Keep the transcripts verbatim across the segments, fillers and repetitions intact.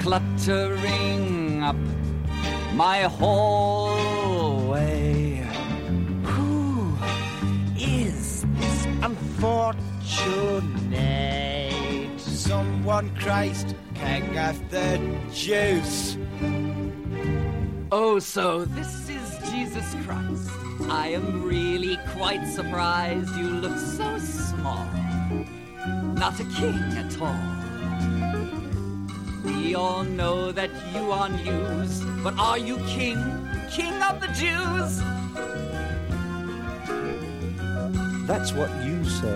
cluttering up my hallway. Who is this unfortunate? Someone Christ, King of the Jews. Oh, so this is Jesus Christ. I am really quite surprised you look so small. Not a king at all. We all know that you are news, but are you king? King of the Jews? That's what you say.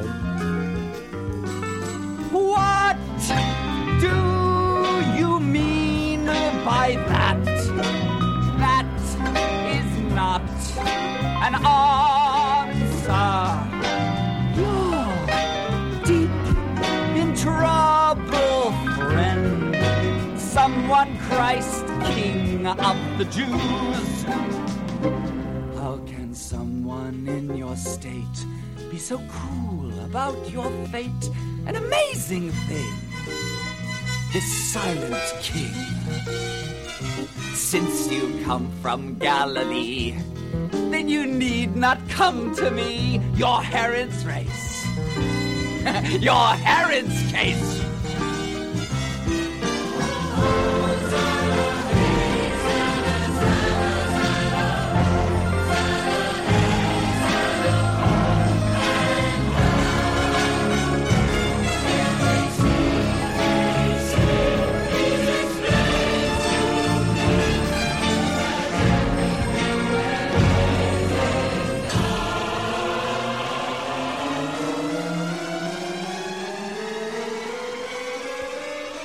What do you mean by that? That is not an answer. You're deep in trouble, friend. Someone Christ, King of the Jews. How can someone in your state be so cool about your fate? An amazing thing, this silent king. Since you come from Galilee, then you need not come to me. Your Herod's race, your Herod's case.